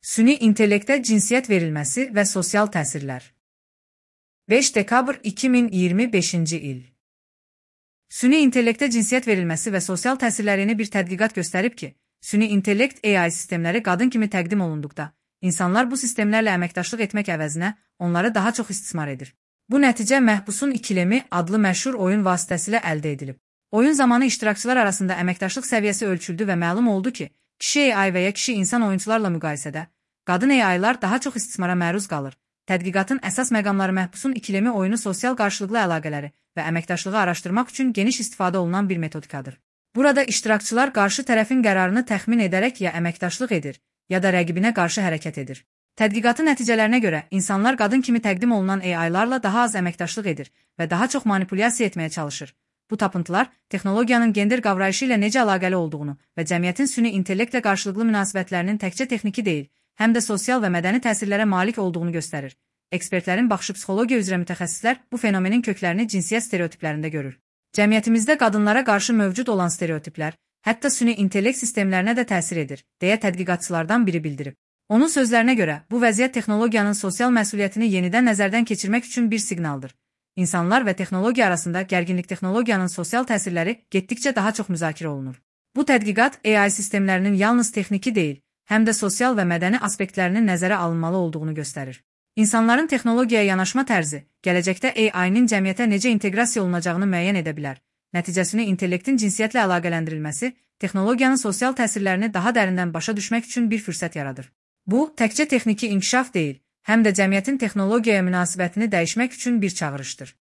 Süni intellektə cinsiyyət verilməsi və sosial təsirlər. 5 dekabr 2025-ci il. Süni intellektə cinsiyyət verilməsi və sosial təsirlərini bir tədqiqat göstərib ki, süni intellekt AI sistemləri qadın kimi təqdim olunduqda, insanlar bu sistemlərlə əməkdaşlıq etmək əvəzinə onları daha çox istismar edir. Bu nəticə Məhbusun ikilemi adlı məşhur oyun vasitəsilə əldə edilib. Oyun zamanı iştirakçılar arasında əməkdaşlıq səviyyəsi ölçüldü və məlum oldu ki, kişi AI və ya kişi insan oyunçularla müqayisədə, qadın AI-lar daha çox istismara məruz qalır. Tədqiqatın əsas məqamları Məhbusun ikilemi oyunu sosial qarşılıqlı əlaqələri və əməkdaşlığı araşdırmaq üçün geniş istifadə olunan bir metodikadır. Burada iştirakçılar qarşı tərəfin qərarını təxmin edərək ya əməkdaşlıq edir, ya da rəqibinə qarşı hərəkət edir. Tədqiqatın nəticələrinə görə insanlar qadın kimi təqdim olunan AI-larla daha az əməkdaşlıq edir və daha çox manipulyasiya etməyə çalışır. Bu tapıntılar texnologiyanın gender qavrayışı ilə necə əlaqəli olduğunu və cəmiyyətin süni intellektlə qarşılıqlı münasibətlərinin təkcə texniki deyil, həm də sosial və mədəni təsirlərə malik olduğunu göstərir. Ekspertlərin baxışı psixologiya üzrə mütəxəssislər bu fenomenin köklərini cinsiyyət stereotiplərində görür. Cəmiyyətimizdə qadınlara qarşı mövcud olan stereotiplər, hətta süni intellekt sistemlərinə də təsir edir, deyə tədqiqatçılardan biri bildirib. Onun sözlərinə görə, bu vəziyyət texnologiyanın sosial məsuliyyətini yenidən nəzərdən keçirmək üçün bir siqnaldır. İnsanlar və texnologiya arasında gərginlik texnologiyanın sosial təsirləri getdikcə daha çox müzakirə olunur. Bu tədqiqat AI sistemlərinin yalnız texniki deyil, həm də sosial və mədəni aspektlərinin nəzərə alınmalı olduğunu göstərir. İnsanların texnologiyaya yanaşma tərzi, gələcəkdə AI-nin cəmiyyətə necə inteqrasiya olunacağını müəyyən edə bilər. Nəticəsini intellektin cinsiyyətlə əlaqələndirilməsi, texnologiyanın sosial təsirlərini daha dərindən başa düşmək üçün bir fürsət yaradır. Bu, təkcə texniki inkişaf deyil, həm də cəmiyyətin texnologiyaya münasibətini dəyişmək üçün bir çağırışdır.